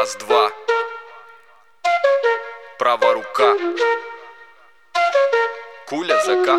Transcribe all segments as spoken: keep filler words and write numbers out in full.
Раз, два. Права рука. Куля зака.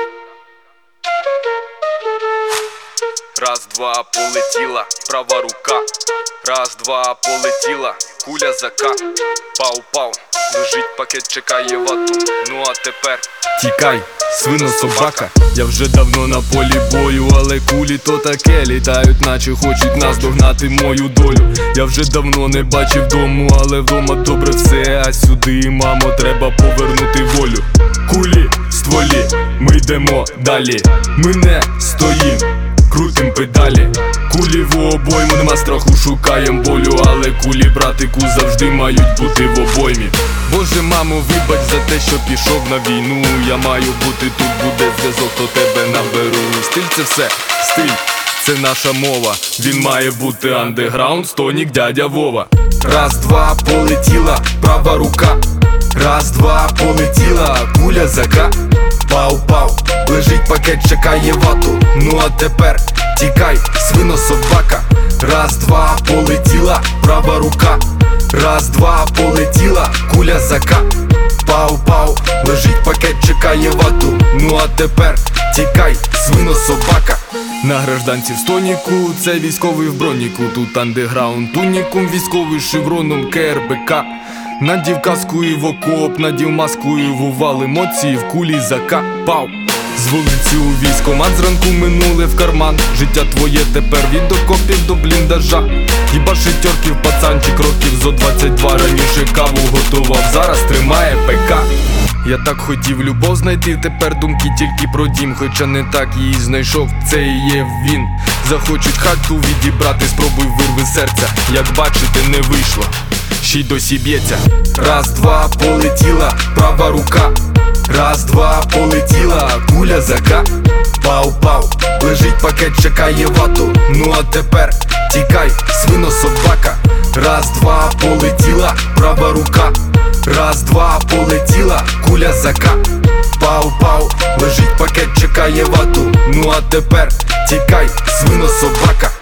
Раз, два, полетіла. Права рука. Раз, два, полетіла. Куля зака. Пау-пау. Лежить пакет, чекає вату. Ну а тепер тікай, свино собака. Я вже давно на полі бою, але кулі то таке літають, наче хочуть наздогнати мою долю. Я вже давно не бачив дому, але вдома добре все. А сюди, мамо, треба повернути волю. Кулі, стволі, ми йдемо далі. Ми не стоїм, крутим педалі. Кулі в обойму, нема страху, шукаєм болю. Але кулі, братику, завжди мають бути в обоймі. Боже, мамо, вибач за те, що пішов на війну. Я маю бути тут, буде зв'язок, то тебе наберу. Стиль це все, стиль, це наша мова. Він має бути андеграунд, стонік, дядя Вова. Раз, два, полетіла, права рука. Раз, два, полетіла, куля зака. Пау-пау, лежить пакет, чекає вату. Ну а тепер тікай, свино собака. Раз, два, полетіла, права рука. Раз, два, полетіла, куля зака. Пау-пау, лежить пакет, чекає вату. Ну а тепер тікай, свино собака. На гражданці в стоніку, це військовий в броніку. Тут андеграунд, тунікум, військовий шевроном КРБК. Надів каску і в окоп, надів маску і в увал, емоції в кулі зака. Пау. З вулиці у військомат, зранку минуле в карман. Життя твоє тепер від окопів до бліндажа. Хіба шитьорків пацанчик років зо двадцять два. Раніше каву готував, зараз тримає ПК. Я так хотів любов знайти, тепер думки тільки про дім. Хоча не так її знайшов, це і є він. Захочуть хату відібрати, спробуй вирви серця. Як бачите, не вийшло, ще й досі б'ється. Раз, два, полетіла, права рука. Раз, два, полетіла, куля зака. Пау-пау, лежить пакет, чекає вату. Ну а тепер тікай, свино собака. Раз, два, полетіла, права рука. Раз, два, полетіла, куля зака. Пау-пау, лежить пакет, чекає вату. Ну а тепер тікай, свино собака.